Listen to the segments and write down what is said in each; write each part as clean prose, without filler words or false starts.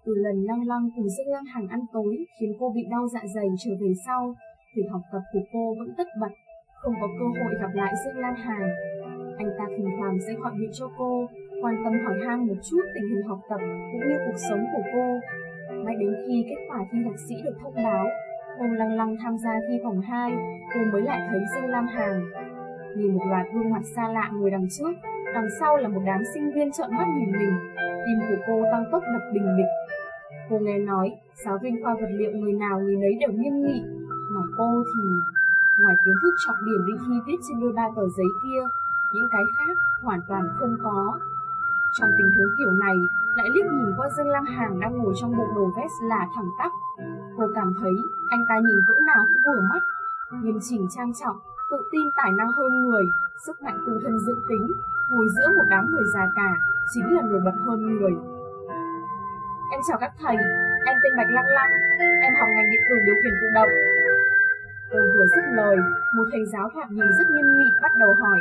Từ lần Lăng Lăng cùng Dương Lam Hằng ăn tối khiến cô bị đau dạ dày trở về sau, việc học tập của cô vẫn tất bật, không có cơ hội gặp lại Dương Lam Hằng. Anh ta thỉnh thoảng sẽ gọi điện cho cô, quan tâm hỏi han một chút tình hình học tập cũng như cuộc sống của cô. Mãi đến khi kết quả thi thạc sĩ được thông báo, hôm Lăng Lăng tham gia thi vòng 2, cô mới lại thấy Dương Lam Hằng. Nhìn một loạt gương mặt xa lạ ngồi đằng trước, đằng sau là một đám sinh viên trợn mắt nhìn mình, tim của cô tăng tốc đập bình bịch. Cô nghe nói giáo viên khoa vật liệu người nào người nấy đều nghiêm nghị, mà cô thì ngoài kiến thức trọng điểm đi thi viết trên đôi ba tờ giấy kia, những cái khác hoàn toàn không có. Trong tình huống kiểu này, lại liếc nhìn qua Dương Lam Hằng đang ngồi trong bộ đồ vest là thẳng tắp. Cô cảm thấy anh ta nhìn cỡ nào cũng vừa mắt, nghiêm chỉnh trang trọng, tự tin tài năng hơn người, sức mạnh tu thân dưỡng tính, ngồi giữa một đám người già cả, chính là nổi bật hơn người. Em chào các thầy, em tên Bạch Lăng Lăng, em học ngành điện tử điều khiển tự động. Cô vừa dứt lời, một thầy giáo thoạt nhìn rất nghiêm nghị bắt đầu hỏi.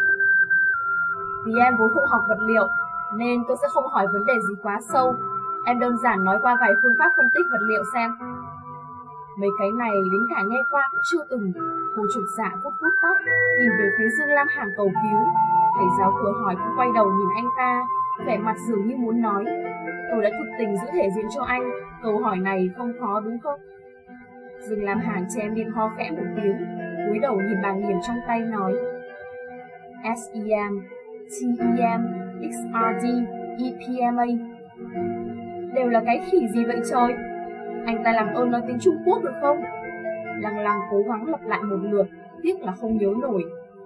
Vì em vốn không học vật liệu, nên tôi sẽ không hỏi vấn đề gì quá sâu. Em đơn giản nói qua vài phương pháp phân tích vật liệu xem. Mấy cái này đến cả nghe qua cũng chưa từng. Cô chột dạ vuốt vuốt tóc, nhìn về phía Dương Lam Hằng cầu cứu. Thầy giáo vừa hỏi cũng quay đầu nhìn anh ta, vẻ mặt dường như muốn nói. Tôi đã thực tình giữ thể diện cho anh, câu hỏi này không khó đúng không? Dương Lam Hằng chém điện ho khẽ một tiếng, cúi đầu nhìn bảng điểm trong tay nói. SEM, TEM, XRD, EPMA. Đều là cái khỉ gì vậy trời? Anh ta làm ơn nói tiếng Trung Quốc được không? Lăng Lăng cố gắng lặp lại một lượt, tiếc là không nhớ nổi.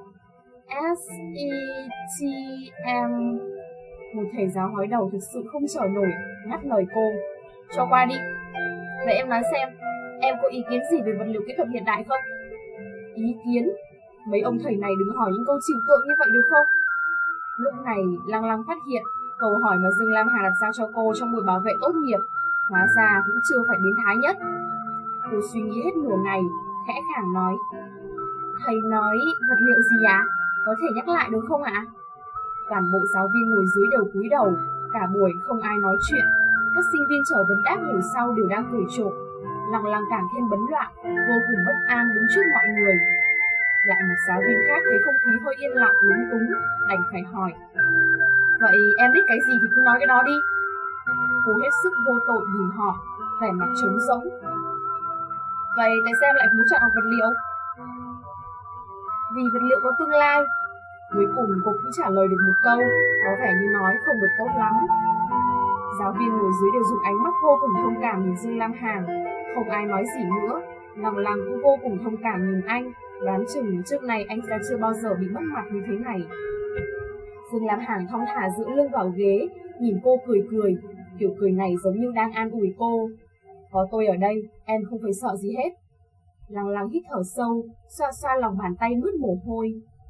SETM. Một thầy giáo hói đầu thực sự không chờ nổi, ngắt lời cô. Cho qua đi. Vậy em nói xem, em có ý kiến gì về vật liệu kỹ thuật hiện đại không? Ý kiến? Mấy ông thầy này đừng hỏi những câu trừu tượng như vậy được không? Lúc này Lăng Lăng phát hiện câu hỏi mà Dương Lam Hà đặt ra cho cô trong buổi bảo vệ tốt nghiệp hóa ra cũng chưa phải biến thái nhất. Cô suy nghĩ hết nửa ngày, khẽ khàng nói. Thầy nói vật liệu gì ạ? Có thể nhắc lại được không ạ? Toàn bộ giáo viên ngồi dưới đều cúi đầu, cả buổi không ai nói chuyện. Các sinh viên chờ vấn đáp ngồi sau đều đang cười trộm. Lăng Lăng càng thêm bấn loạn, vô cùng bất an đứng trước mọi người. Lại một giáo viên khác thấy không khí hơi yên lặng lúng túng, đành phải hỏi. Vậy em biết cái gì thì cứ nói cái đó đi. Cô hết sức vô tội nhìn họ, vẻ mặt trống rỗng. Vậy tại sao em lại muốn chọn học vật liệu? Vì vật liệu có tương lai. Cuối cùng cô cũng trả lời được một câu, có vẻ như nói không được tốt lắm. Giáo viên ngồi dưới đều dùng ánh mắt vô cùng thông cảm nhìn Dương Lam Hằng, không ai nói gì nữa. Lăng Lăng cũng vô cùng thông cảm nhìn anh, đoán chừng trước này anh ta chưa bao giờ bị mất mặt như thế này. Dương Lam Hằng thong thả giữ lưng vào ghế, nhìn cô cười cười, kiểu cười này giống như đang an ủi cô. Có tôi ở đây, em không phải sợ gì hết. Lăng Lăng hít thở sâu, xoa xoa lòng bàn tay mướt mồ hôi.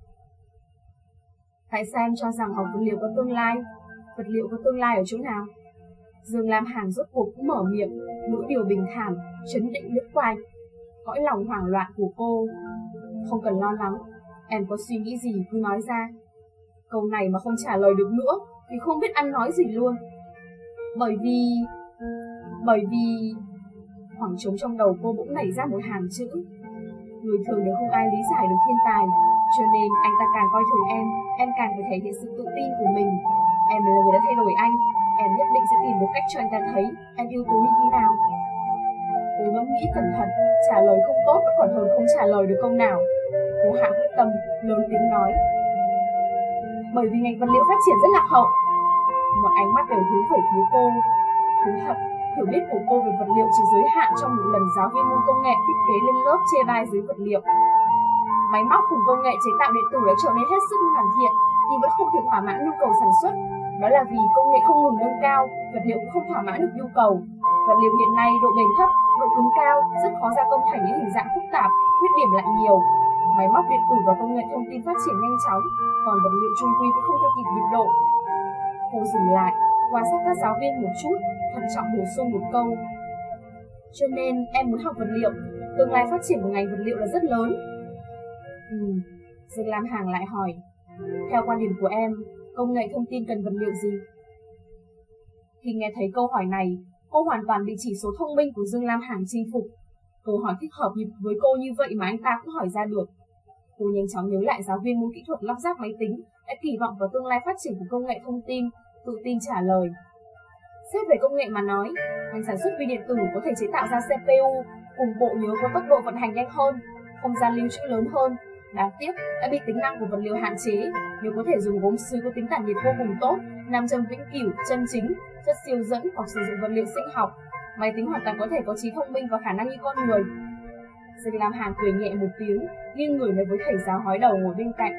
Tại sao em cho rằng học vật liệu có tương lai? Vật liệu có tương lai ở chỗ nào? Dương Lam Hằng rốt cuộc cũng mở miệng, ngữ điệu bình thản, trấn định lướt qua cõi lòng hoảng loạn của cô. Không cần lo lắng, em có suy nghĩ gì cứ nói ra. Câu này mà không trả lời được nữa thì không biết ăn nói gì luôn. Bởi vì khoảng trống trong đầu cô bỗng nảy ra một hàng chữ. Người thường đều không ai lý giải được thiên tài, cho nên anh ta càng coi thường em càng phải thể hiện sự tự tin của mình. Em là người đã thay đổi anh, em nhất định sẽ tìm được cách cho anh ta thấy em ưu tú như thế nào. Cô ngẫm nghĩ cẩn thận, trả lời không tốt vẫn còn hơn không trả lời được câu nào. Cô hạ quyết tâm, lớn tiếng nói. Bởi vì ngành vật liệu phát triển rất lạc hậu. Một ánh mắt đều hướng về phía cô. Thú thật, hiểu biết của cô về vật liệu chỉ giới hạn trong một lần giáo viên môn công nghệ thiết kế lên lớp chê bai dưới vật liệu. Máy móc cùng công nghệ chế tạo điện tử đã trở nên hết sức hoàn thiện, nhưng vẫn không thể thỏa mãn nhu cầu sản xuất. Đó là vì công nghệ không ngừng nâng cao, vật liệu cũng không thỏa mãn được nhu cầu. Vật liệu hiện nay độ bền thấp, độ cứng cao, rất khó gia công thành những hình dạng phức tạp, khuyết điểm lại nhiều. Máy móc điện tử và công nghệ thông tin phát triển nhanh chóng, còn vật liệu chung quy cũng không theo kịp nhịp độ. Cô dừng lại, quan sát các giáo viên một chút, thận trọng bổ sung một câu. Cho nên em muốn học vật liệu, tương lai phát triển của ngành vật liệu là rất lớn. Dương Lam Hằng lại hỏi. Theo quan điểm của em, công nghệ thông tin cần vật liệu gì? Khi nghe thấy câu hỏi này, Cô hoàn toàn bị chỉ số thông minh của Dương Lam Hàn chinh phục. Câu hỏi thích hợp với cô như vậy mà anh ta cũng hỏi ra được. Cô nhanh chóng nhớ lại giáo viên môn kỹ thuật lắp ráp máy tính đã kỳ vọng vào tương lai phát triển của công nghệ thông tin, tự tin trả lời. Xét về công nghệ mà nói, ngành sản xuất vi điện tử có thể chế tạo ra CPU cùng bộ nhớ có tốc độ vận hành nhanh hơn, không gian lưu trữ lớn hơn. Đáng tiếc đã bị tính năng của vật liệu hạn chế. Nếu có thể dùng gốm sứ có tính tản nhiệt vô cùng tốt, nam châm vĩnh cửu, chân chính, chất siêu dẫn hoặc sử dụng vật liệu sinh học, máy tính hoàn toàn có thể có trí thông minh và khả năng như con người. Dương Lam Hàn cười nhẹ một tiếng, nghiêng người nói với thầy giáo hói đầu ngồi bên cạnh.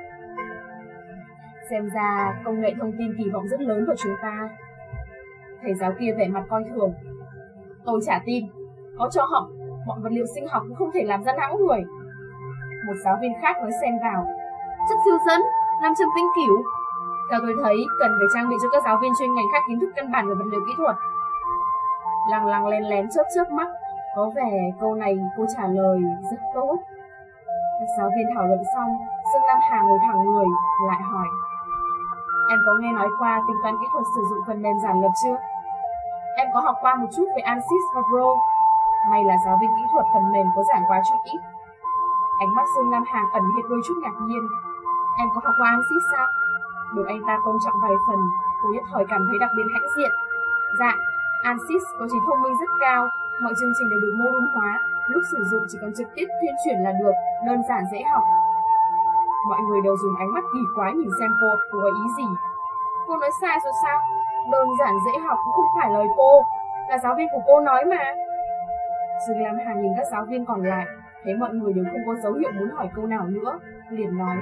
Xem ra công nghệ thông tin kỳ vọng rất lớn của chúng ta. Thầy giáo kia vẻ mặt coi thường. Tôi chả tin, có cho họ, bọn vật liệu sinh học cũng không thể làm ra não người. Một giáo viên khác nói xen vào. Chất siêu dẫn, nam châm vĩnh cửu. Theo tôi thấy, cần phải trang bị cho các giáo viên chuyên ngành khác kiến thức căn bản về vật liệu kỹ thuật. Lăng lăng lén lén chớp mắt, có vẻ câu này cô trả lời rất tốt. Các giáo viên thảo luận xong, Dương Lam Hàn ngồi thẳng người, lại hỏi. Em có nghe nói qua tính toán kỹ thuật sử dụng phần mềm giản lập chưa? Em có học qua một chút về ANSYS và Pro. May là giáo viên kỹ thuật phần mềm có giảng quá chút ít. Ánh mắt Dương Lam Hàn ẩn hiện đôi chút ngạc nhiên. Em có học qua ANSYS sao? Được anh ta tôn trọng vài phần, cô nhất thời cảm thấy đặc biệt hãnh diện. Dạ, ANSYS có trí thông minh rất cao, mọi chương trình đều được mô đun hóa, lúc sử dụng chỉ cần trực tiếp tuyên truyền là được, đơn giản dễ học. Mọi người đều dùng ánh mắt kỳ quái nhìn xem cô có ý gì. Cô nói sai rồi sao? Đơn giản dễ học cũng không phải lời cô, là giáo viên của cô nói mà. Dương Lam Hàn nhìn các giáo viên còn lại, thấy mọi người đều không có dấu hiệu muốn hỏi câu nào nữa, liền nói.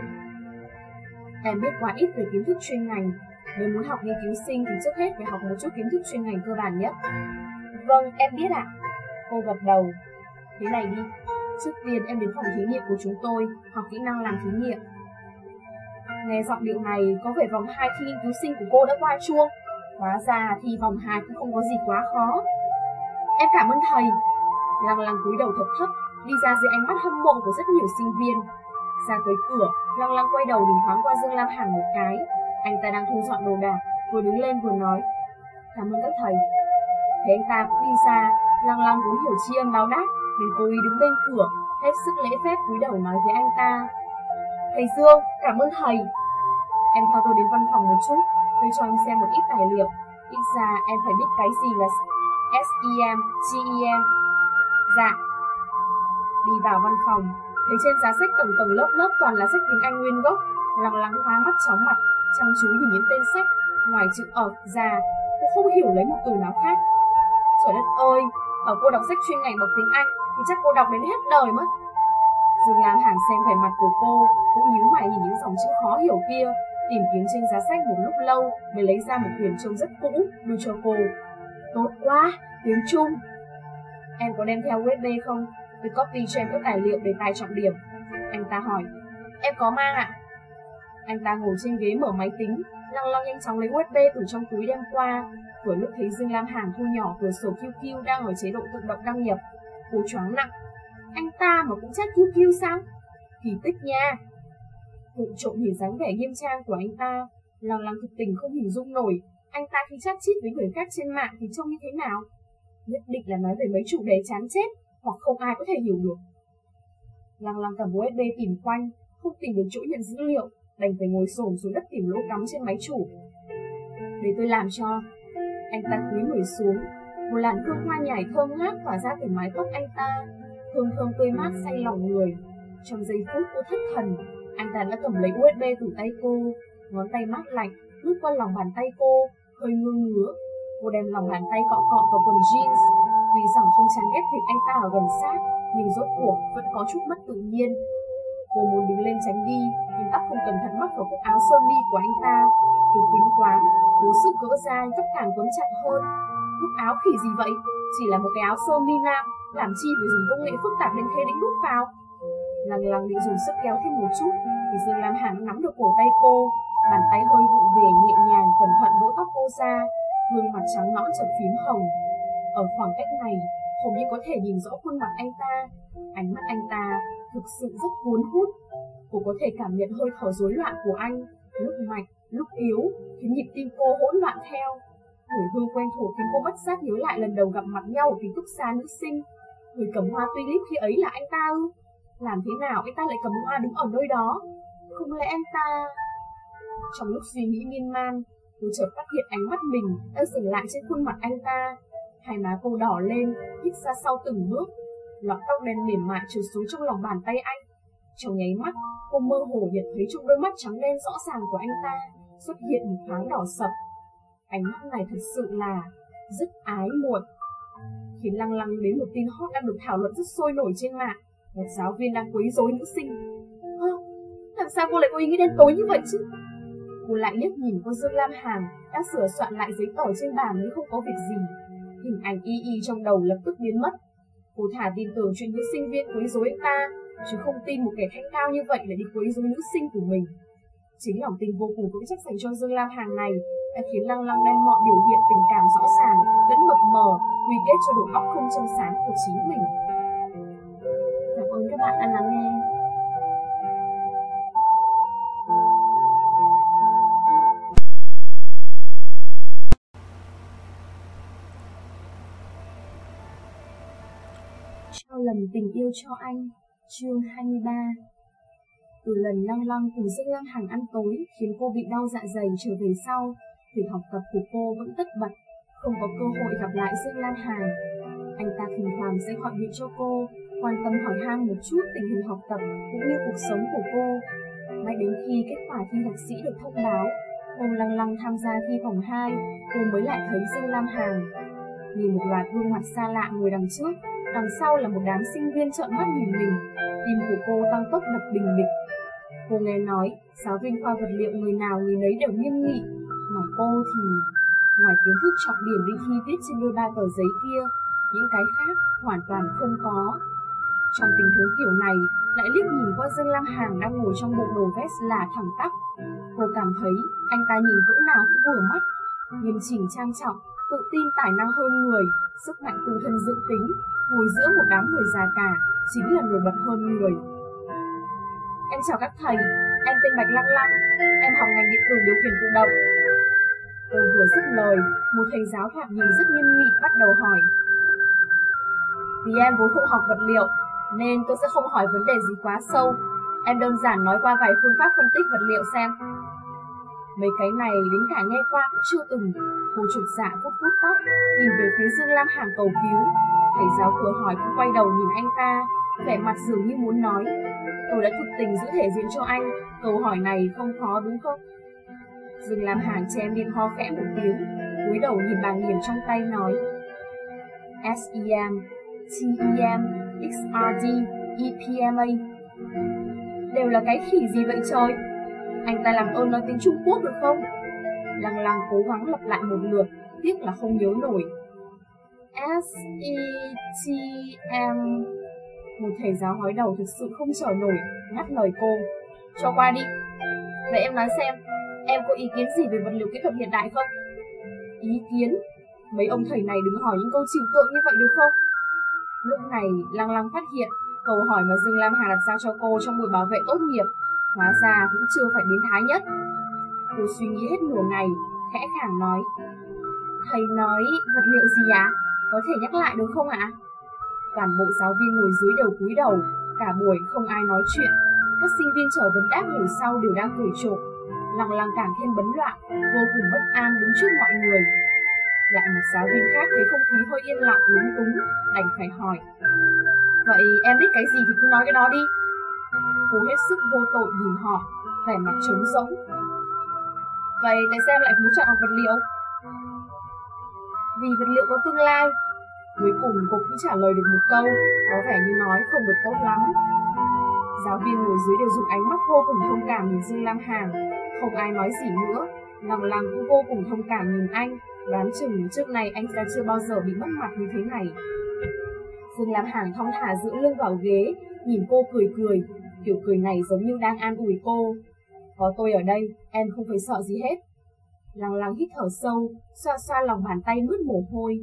Em biết quá ít về kiến thức chuyên ngành, nếu muốn học nghiên cứu sinh thì trước hết phải học một chút kiến thức chuyên ngành cơ bản nhất. Vâng, em biết ạ. Cô gật đầu. Thế này đi, trước tiên em đến phòng thí nghiệm của chúng tôi, học kỹ năng làm thí nghiệm. Nghe giọng điệu này có vẻ vòng 2 thi nghiên cứu sinh của cô đã qua chuông. Hóa ra thi vòng 2 cũng không có gì quá khó. Em cảm ơn thầy. Lăng lăng cúi đầu thật thấp, đi ra dưới ánh mắt hâm mộ của rất nhiều sinh viên. Ra tới cửa, Lăng lăng quay đầu nhìn thoáng qua Dương Lam Hàn một cái. Anh ta đang thu dọn đồ đạc, vừa đứng lên vừa nói. Cảm ơn các thầy. Thế anh ta cũng đi xa, Lăng lăng vốn hiểu tri ân báo đáp, nên cố ý đứng bên cửa, hết sức lễ phép cúi đầu nói với anh ta. Thầy Dương, cảm ơn thầy. Em theo tôi đến văn phòng một chút, tôi cho em xem một ít tài liệu. Ít ra em phải biết cái gì là SEM, GEM. Dạ. Đi vào văn phòng, thấy trên giá sách tầng tầng lớp lớp toàn là sách tiếng Anh nguyên gốc. Lăng lăng hoa mắt chóng mặt, chăm chú nhìn những tên sách. Ngoài chữ ở ra, cô không hiểu lấy một từ nào khác. Trời đất ơi, bảo cô đọc sách chuyên ngành bằng tiếng Anh thì chắc cô đọc đến hết đời mất. Dương Lam Hàn xem vẻ mặt của cô, cũng nhíu mày nhìn những dòng chữ khó hiểu kia, tìm kiếm trên giá sách một lúc lâu mới lấy ra một quyển trông rất cũ đưa cho cô. Tốt quá, tiếng Trung. Em có đem theo USB không? Tôi copy cho em các tài liệu để tài trọng điểm. Anh ta hỏi. Em có mang ạ. Anh ta ngồi trên ghế mở máy tính, Lăng lăng nhanh chóng lấy USB từ trong túi đem qua. Vừa lúc thấy Dương Lam Hàn thu nhỏ cửa sổ QQ đang ở chế độ tự động đăng nhập, cô choáng nặng. Anh ta mà cũng chat QQ sao? Kỳ tích nha. Vụ trộm nhìn dáng vẻ nghiêm trang của anh ta, Lăng lăng thực tình không hình dung nổi anh ta khi chat chít với người khác trên mạng thì trông như thế nào. Nhất định là nói về mấy chủ đề chán chết, hoặc không ai có thể hiểu được. Lăng lăng cầm USB tìm quanh, không tìm được chỗ nhận dữ liệu, đành phải ngồi xổm xuống đất tìm lỗ cắm trên máy chủ. Để tôi làm cho. Anh ta cúi người xuống, một làn hương hoa nhài thơm ngát tỏa ra từ mái tóc anh ta, hương thơm tươi mát say lòng người. Trong giây phút cô thất thần, anh ta đã cầm lấy USB từ tay cô, ngón tay mát lạnh lướt qua lòng bàn tay cô, hơi ngứa ngứa. Cô đem lòng bàn tay cọ cọ vào quần jeans, tuy rằng không chán ghét việc anh ta ở gần sát, nhưng rốt cuộc vẫn có chút mất tự nhiên. Cô muốn đứng lên tránh đi, nhưng tóc không cẩn thận mắc vào cúc áo sơ mi của anh ta. Cô quýnh quáng, cố sức gỡ ra, tóc càng quấn chặt hơn. Cúc áo khỉ gì vậy? Chỉ là một cái áo sơ mi nam, làm chi phải dùng công nghệ phức tạp đến thế định đút vào. Lăng lăng định dùng sức kéo thêm một chút, thì Dương Lam Hàn nắm được cổ tay cô, bàn tay hơi vụng về nhẹ nhàng cẩn thận vỗ tóc cô ra, gương mặt trắng nõn chợt phím hồng. Ở khoảng cách này, hầu như có thể nhìn rõ khuôn mặt anh ta. Ánh mắt anh ta thực sự rất cuốn hút. Cô có thể cảm nhận hơi thở rối loạn của anh, lúc mạnh, lúc yếu, khiến nhịp tim cô hỗn loạn theo. Mùi hương quen thuộc khiến cô bất giác nhớ lại lần đầu gặp mặt nhau ở ký túc xá nữ sinh. Người cầm hoa tulip khi ấy là anh ta ư? Làm thế nào anh ta lại cầm hoa đứng ở nơi đó? Không lẽ anh ta... Trong lúc suy nghĩ miên man, cô chợt phát hiện ánh mắt mình đang dừng lại trên khuôn mặt anh ta. Hai má cô đỏ lên, hít ra sau từng bước. Lọn tóc đen mềm mại trượt xuống trong lòng bàn tay anh. Trong nháy mắt, cô mơ hồ nhận thấy trong đôi mắt trắng đen rõ ràng của anh ta xuất hiện một thoáng đỏ sậm. Ánh mắt này thật sự là rất ái muội, khiến Lăng Lăng đến một tin hot đang được thảo luận rất sôi nổi trên mạng. Một giáo viên đang quấy rối nữ sinh. Làm sao cô lại có ý nghĩ đen tối như vậy chứ? Cô lại liếc nhìn cô Dương Lam Hàn đã sửa soạn lại giấy tờ trên bàn nhưng không có việc gì. Hình ảnh y trong đầu lập tức biến mất. Cô thà tin tưởng chuyện nữ sinh viên quấy rối anh ta, chứ không tin một kẻ thanh cao như vậy lại đi quấy rối nữ sinh của mình. Chính lòng tin vô cùng vững chắc dành cho Dương Lam Hàn này đã khiến Lăng Lăng đem mọi biểu hiện tình cảm rõ ràng lẫn mập mờ quy kết cho đầu óc không trong sáng của chính mình. Cảm ơn các bạn đã lắng nghe. Trao lần tình yêu cho anh, chương 23. Từ lần Lăng Lăng cùng Dương Lam Hàn ăn tối khiến cô bị đau dạ dày trở về sau, việc học tập của cô vẫn tất bật, không có cơ hội gặp lại Dương Lam Hàn. Anh ta thỉnh thoảng sẽ gọi điện cho cô, quan tâm hỏi han một chút tình hình học tập cũng như cuộc sống của cô. Mãi đến khi kết quả thi thạc sĩ được thông báo, hôm Lăng Lăng tham gia thi vòng 2, cô mới lại thấy Dương Lam Hàn. Nhìn một loạt gương mặt xa lạ ngồi đằng trước, đằng sau là một đám sinh viên trợn mắt nhìn mình, tim của cô tăng tốc đập bình bịch. Cô nghe nói giáo viên khoa vật liệu người nào người nấy đều nghiêm nghị, mà cô thì ngoài kiến thức trọng điểm đi thi viết trên đôi ba tờ giấy kia, những cái khác hoàn toàn không có. Trong tình huống kiểu này, lại liếc nhìn qua Dương Lam Hàn đang ngồi trong bộ đồ vest là thẳng tắp. Cô cảm thấy anh ta nhìn cỡ nào cũng vừa mắt, nghiêm chỉnh trang trọng, tự tin tài năng hơn người, sức mạnh tu thân dưỡng tính, ngồi giữa một đám người già cả, chính là nổi bật hơn người. Em chào các thầy, em tên Bạch Lăng Lăng, em học ngành điện tử điều khiển tự động. Cô vừa dứt lời, một thầy giáo thoạt nhìn rất nghiêm nghị bắt đầu hỏi. Vì em vốn không học vật liệu, nên tôi sẽ không hỏi vấn đề gì quá sâu. Em đơn giản nói qua vài phương pháp phân tích vật liệu xem. Mấy cái này đến cả nghe qua cũng chưa từng. Cô chột dạ vuốt tóc, nhìn về phía Dương Lam Hàn cầu cứu. Thầy giáo vừa hỏi cũng quay đầu nhìn anh ta, vẻ mặt dường như muốn nói. Tôi đã thực tình giữ thể diện cho anh, câu hỏi này không khó đúng không? Dương Lam Hàn che miệng ho khẽ một tiếng, cúi đầu nhìn bảng điểm trong tay nói. SEM, TEM, XRD, EPMA. Đều là cái khỉ gì vậy trời? Anh ta làm ơn nói tiếng Trung Quốc được không? Lăng Lăng cố gắng lặp lại một lượt, tiếc là không nhớ nổi. SETM. Một thầy giáo hói đầu thực sự không chờ nổi, ngắt lời cô. Cho qua đi. Vậy em nói xem, em có ý kiến gì về vật liệu kỹ thuật hiện đại không? Ý kiến? Mấy ông thầy này đừng hỏi những câu trừu tượng như vậy được không? Lúc này, Lăng Lăng phát hiện câu hỏi mà Dương Lam Hà đặt ra cho cô trong buổi bảo vệ tốt nghiệp hóa ra cũng chưa phải biến thái nhất. Cô suy nghĩ hết nửa ngày, khẽ khàng nói. Thầy nói vật liệu gì ạ? Có thể nhắc lại được không ạ? Toàn bộ giáo viên ngồi dưới đều cúi đầu, cả buổi không ai nói chuyện. Các sinh viên chờ vấn đáp ngồi sau đều đang cười trộm. Lăng Lăng càng thêm bấn loạn, vô cùng bất an đứng trước mọi người. Lại một giáo viên khác thấy không khí hơi yên lặng lúng túng, đành phải hỏi. Vậy em biết cái gì thì cứ nói cái đó đi. Cô hết sức vô tội nhìn họ, vẻ mặt trống rỗng. Vậy tại sao em lại muốn chọn học vật liệu? Vì vật liệu có tương lai. Cuối cùng cô cũng trả lời được một câu, có vẻ như nói không được tốt lắm. Giáo viên ngồi dưới đều dùng ánh mắt vô cùng thông cảm nhìn Dương Lam Hàn, không ai nói gì nữa. Lăng Lăng cũng vô cùng thông cảm nhìn anh, đoán chừng trước này anh ta chưa bao giờ bị mất mặt như thế này. Dương Lam Hàn thong thả giữ lưng vào ghế, nhìn cô cười cười, kiểu cười này giống như đang an ủi cô. Có tôi ở đây, em không phải sợ gì hết. Lăng Lăng hít thở sâu, xoa xoa lòng bàn tay mướt mồ hôi.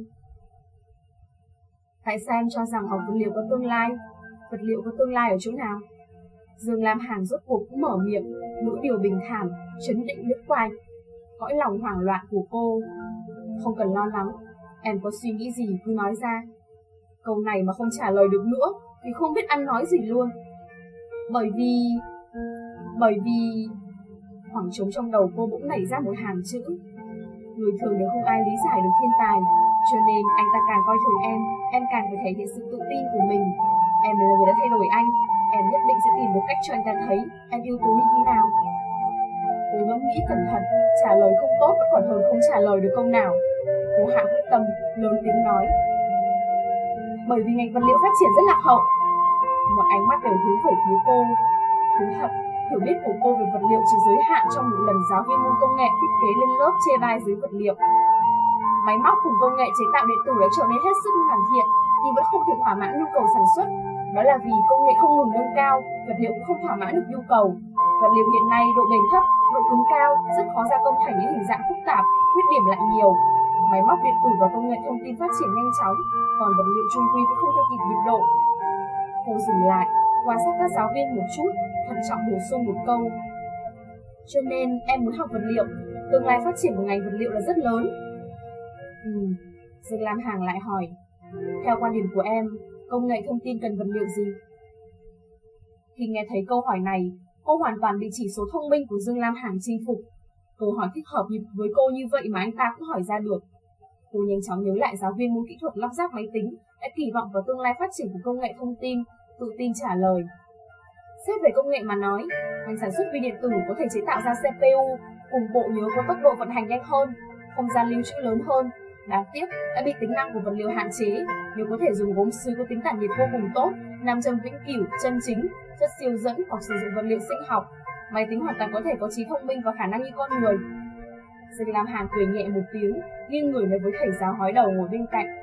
Tại sao em cho rằng học vật liệu có tương lai? Vật liệu có tương lai ở chỗ nào? Dương Lam Hàn rốt cuộc cũng mở miệng, ngữ điệu bình thản, trấn định lướt qua cõi lòng hoảng loạn của cô. Không cần lo lắng, em có suy nghĩ gì cứ nói ra. Câu này mà không trả lời được nữa thì không biết ăn nói gì luôn. Bởi vì... Khoảng trống trong đầu cô bỗng nảy ra một hàng chữ. Người thường đều không ai lý giải được thiên tài, cho nên anh ta càng coi thường em càng phải thể hiện sự tự tin của mình. Em là người đã thay đổi anh, em nhất định sẽ tìm được cách cho anh ta thấy em ưu tú như thế nào. Cô ngẫm nghĩ cẩn thận, trả lời không tốt vẫn còn hơn không trả lời được câu nào. Cô hạ quyết tâm, lớn tiếng nói. Bởi vì ngành vật liệu phát triển rất lạc hậu. Mọi ánh mắt đều hướng về phía cô. Thú thật, hiểu biết của cô về vật liệu chỉ giới hạn trong một lần giáo viên môn công nghệ thiết kế lên lớp chê bai dưới vật liệu. Máy móc cùng công nghệ chế tạo điện tử đã trở nên hết sức hoàn thiện, nhưng vẫn không thể thỏa mãn nhu cầu sản xuất. Đó là vì công nghệ không ngừng nâng cao, vật liệu cũng không thỏa mãn được nhu cầu. Vật liệu hiện nay độ bền thấp, độ cứng cao, rất khó gia công thành những hình dạng phức tạp, khuyết điểm lại nhiều. Máy móc điện tử và công nghệ thông tin phát triển nhanh chóng, còn vật liệu chung quy cũng không theo kịp nhịp độ. Cô dừng lại, quan sát các giáo viên một chút, thận trọng bổ sung một câu. Cho nên em muốn học vật liệu, tương lai phát triển của ngành vật liệu là rất lớn. Dương Lam Hằng lại hỏi, theo quan điểm của em, công nghệ thông tin cần vật liệu gì? Khi nghe thấy câu hỏi này, cô hoàn toàn bị chỉ số thông minh của Dương Lam Hằng chinh phục. Câu hỏi thích hợp với cô như vậy mà anh ta cũng hỏi ra được. Cô nhanh chóng nhớ lại giáo viên môn kỹ thuật lắp ráp máy tính đã kỳ vọng vào tương lai phát triển của công nghệ thông tin, tự tin trả lời. Xét về công nghệ mà nói, ngành sản xuất vi điện tử có thể chế tạo ra CPU cùng bộ nhớ có tốc độ vận hành nhanh hơn, không gian lưu trữ lớn hơn. Đáng tiếc đã bị tính năng của vật liệu hạn chế. Nếu có thể dùng gốm sứ có tính tản nhiệt vô cùng tốt, nam châm vĩnh cửu, chân chính, chất siêu dẫn hoặc sử dụng vật liệu sinh học, máy tính hoàn toàn có thể có trí thông minh và khả năng như con người. Dương Lam Hằng cười nhẹ một tiếng, nghiêng người nói với thầy giáo hói đầu ngồi bên cạnh.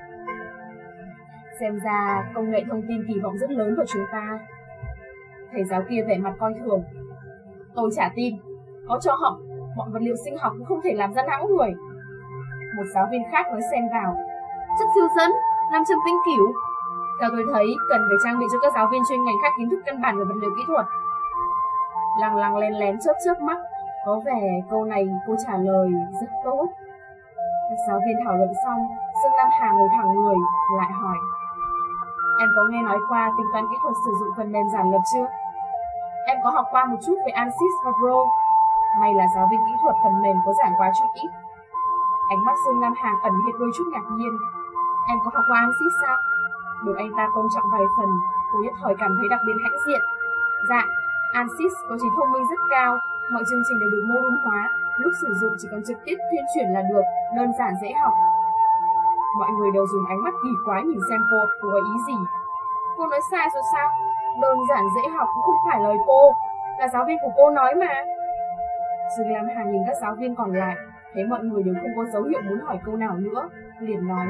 Xem ra công nghệ thông tin kỳ vọng rất lớn của chúng ta. Thầy giáo kia vẻ mặt coi thường. Tôi chả tin, có cho học, bọn vật liệu sinh học cũng không thể làm ra não người. Một giáo viên khác nói xen vào. Chất siêu dẫn, nam châm vĩnh cửu. Theo tôi thấy, cần phải trang bị cho các giáo viên chuyên ngành khác kiến thức căn bản về vật liệu kỹ thuật. Lăng lăng lén lén chớp mắt, có vẻ câu này cô trả lời rất tốt. Các giáo viên thảo luận xong, Dương Lam Hằng ngồi thẳng người, lại hỏi. Em có nghe nói qua tính toán kỹ thuật sử dụng phần mềm giản lập chưa? Em có học qua một chút về ANSYS và Pro. May là giáo viên kỹ thuật phần mềm có giảng quá chút ít. Ánh mắt Dương Lam Hằng ẩn hiện đôi chút ngạc nhiên. Em có học qua ANSYS sao? Được anh ta tôn trọng vài phần, cô nhất thời cảm thấy đặc biệt hãnh diện. Dạ, ANSYS có trí thông minh rất cao, mọi chương trình đều được mô đun hóa, lúc sử dụng chỉ cần trực tiếp tuyên truyền là được, đơn giản dễ học. Mọi người đều dùng ánh mắt kỳ quái nhìn xem cô có ý gì. Cô nói sai rồi sao? Đơn giản dễ học cũng không phải lời cô, là giáo viên của cô nói mà. Dương Lam Hằng nhìn các giáo viên còn lại, thấy mọi người đều không có dấu hiệu muốn hỏi câu nào nữa, liền nói.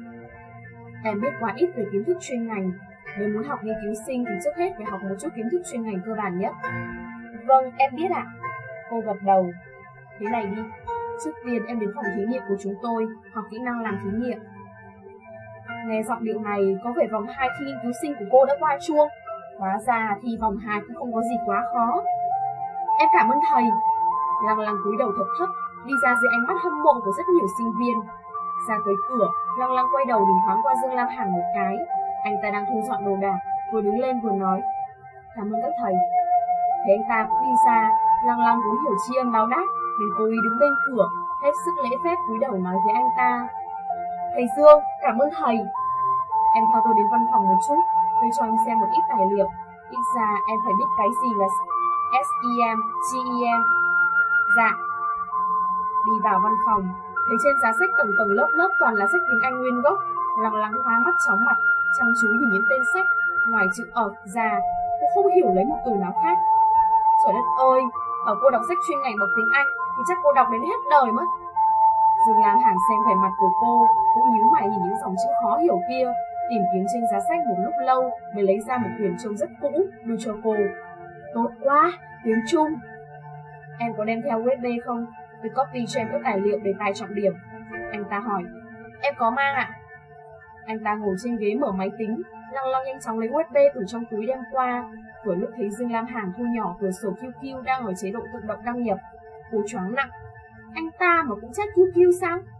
Em biết quá ít về kiến thức chuyên ngành, nếu muốn học nghiên cứu sinh thì trước hết phải học một chút kiến thức chuyên ngành cơ bản nhất. Vâng, em biết ạ. Cô gật đầu. Thế này đi, trước tiên em đến phòng thí nghiệm của chúng tôi, học kỹ năng làm thí nghiệm. Nghe giọng điệu này có vẻ vòng 2 thi nghiên cứu sinh của cô đã qua chuông. Hóa ra thi vòng 2 cũng không có gì quá khó. Em cảm ơn thầy. Lăng lăng cúi đầu thật thấp, đi ra dưới ánh mắt hâm mộ của rất nhiều sinh viên. Ra tới cửa, Lăng lăng quay đầu nhìn thoáng qua Dương Lam Hằng một cái. Anh ta đang thu dọn đồ đạc, vừa đứng lên vừa nói. Cảm ơn các thầy. Thế anh ta cũng đi ra, Lăng lăng vốn hiểu tri ân báo đáp, nên cố ý đứng bên cửa, hết sức lễ phép cúi đầu nói với anh ta. Thầy Dương, cảm ơn thầy. Em theo tôi đến văn phòng một chút, tôi cho em xem một ít tài liệu. Ít ra em phải biết cái gì là SEM, GEM. Dạ. Đi vào văn phòng, thấy trên giá sách tầng tầng lớp lớp toàn là sách tiếng Anh nguyên gốc. Lăng lăng hóa mắt chóng mặt, chăm chú nhìn những tên sách. Ngoài chữ ở ra, cô không hiểu lấy một từ nào khác. Trời đất ơi, bảo cô đọc sách chuyên ngành bằng tiếng Anh thì chắc cô đọc đến hết đời mất. Dương Lam Hằng xem vẻ mặt của cô, cũng nhíu mày nhìn những dòng chữ khó hiểu kia, tìm kiếm trên giá sách một lúc lâu mới lấy ra một quyển trông rất cũ đưa cho cô. Tốt quá, tiếng Trung. Em có đem theo USB không? Tôi copy cho em các tài liệu để tài trọng điểm. Anh ta hỏi. Em có mang ạ. Anh ta ngồi trên ghế mở máy tính, Lăng lăng nhanh chóng lấy USB từ trong túi đem qua. Vừa lúc thấy Dương Lam Hằng thu nhỏ cửa sổ QQ đang ở chế độ tự động đăng nhập, cô choáng nặng. Anh ta mà cũng chat QQ sao?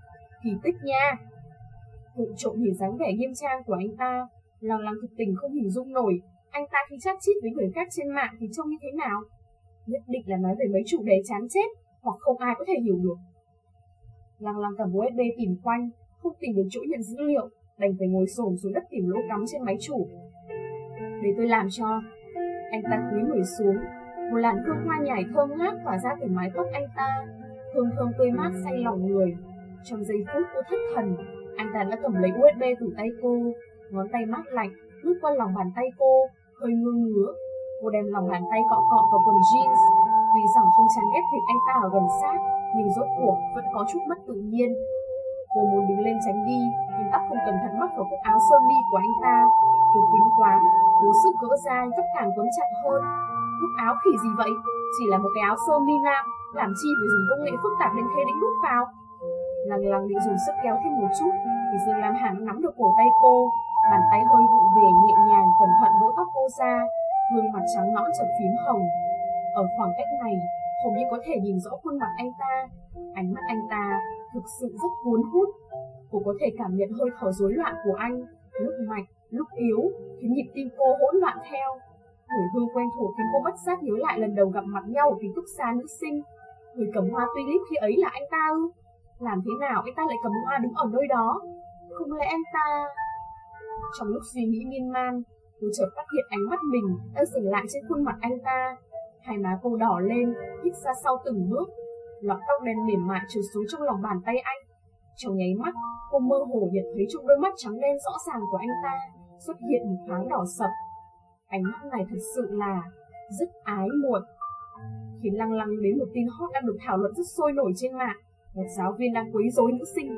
kỳ tích nha. Vụng trộm nhìn dáng vẻ nghiêm trang của anh ta, Lăng Lăng thực tình không hình dung nổi anh ta khi chat chít với người khác trên mạng thì trông như thế nào. Nhất định là nói về mấy chủ đề chán chết, hoặc không ai có thể hiểu được. Lăng Lăng cầm USB tìm quanh, không tìm được chỗ nhận dữ liệu, đành phải ngồi xổm xuống đất tìm lỗ cắm trên máy chủ. Để tôi làm cho. Anh ta cúi người xuống, một làn hương hoa nhài thơm ngát tỏa ra từ mái tóc anh ta, hương thơm tươi mát say lòng người. Trong giây phút cô thất thần, anh ta đã cầm lấy USB từ tay cô, ngón tay mát lạnh lướt qua lòng bàn tay cô, hơi ngưng ngứa. Cô đem lòng bàn tay cọ cọ vào quần jeans, tuy rằng không chán ghét việc anh ta ở gần sát, nhưng rốt cuộc vẫn có chút mất tự nhiên. Cô muốn đứng lên tránh đi, nhưng tóc không cẩn thận mắc vào cúc áo sơ mi của anh ta. Cô quýnh quáng, cố sức gỡ ra, tóc càng quấn chặt hơn. Cúc áo khỉ gì vậy? Chỉ là một cái áo sơ mi nam, làm chi phải dùng công nghệ phức tạp đến thế định đút vào. Lăng Lăng định dùng sức kéo thêm một chút, thì Dương Lam Hàn nắm được cổ tay cô, bàn tay hơi vụng về nhẹ nhàng cẩn thận vỗ tóc cô ra, gương mặt trắng nõn chợt phím hồng. Ở khoảng cách này, hầu như có thể nhìn rõ khuôn mặt anh ta. Ánh mắt anh ta thực sự rất cuốn hút. Cô có thể cảm nhận hơi thở rối loạn của anh, lúc mạnh, lúc yếu, khiến nhịp tim cô hỗn loạn theo. Mùi hương quen thuộc khiến cô bất giác nhớ lại lần đầu gặp mặt nhau ở ký túc xá nữ sinh. Người cầm hoa tulip khi ấy là anh ta ư? Làm thế nào anh ta lại cầm hoa đứng ở nơi đó? Không lẽ anh ta... Trong lúc suy nghĩ miên man, cô chợt phát hiện ánh mắt mình đã dừng lại trên khuôn mặt anh ta. Hai má cô đỏ lên, hít ra sau từng bước. Lọn tóc đen mềm mại trượt xuống trong lòng bàn tay anh. Trong nháy mắt, cô mơ hồ nhận thấy trong đôi mắt trắng đen rõ ràng của anh ta xuất hiện một thoáng đỏ sậm. Ánh mắt này thật sự là rất ái muội, khiến Lăng Lăng đến một tin hot đang được thảo luận rất sôi nổi trên mạng. Một giáo viên đang quấy rối nữ sinh.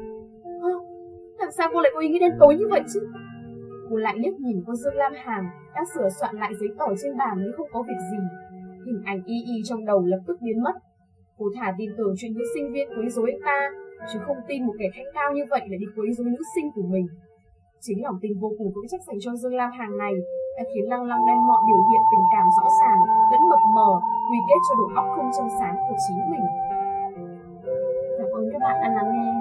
Làm sao cô lại có ý nghĩ đen tối như vậy chứ? Cô lại liếc nhìn cô Dương Lam Hàn đang sửa soạn lại giấy tờ trên bàn nhưng không có việc gì. Hình ảnh y y trong đầu lập tức biến mất. Cô thà tin tưởng chuyện nữ sinh viên quấy rối anh ta, chứ không tin một kẻ thanh cao như vậy lại đi quấy rối nữ sinh của mình. Chính lòng tin vô cùng vững chắc dành cho Dương Lam Hàn này đã khiến Lăng Lăng đem mọi biểu hiện tình cảm rõ ràng lẫn mập mờ quy kết cho đầu óc không trong sáng của chính mình. Cảm ơn các bạn đã lắng nghe.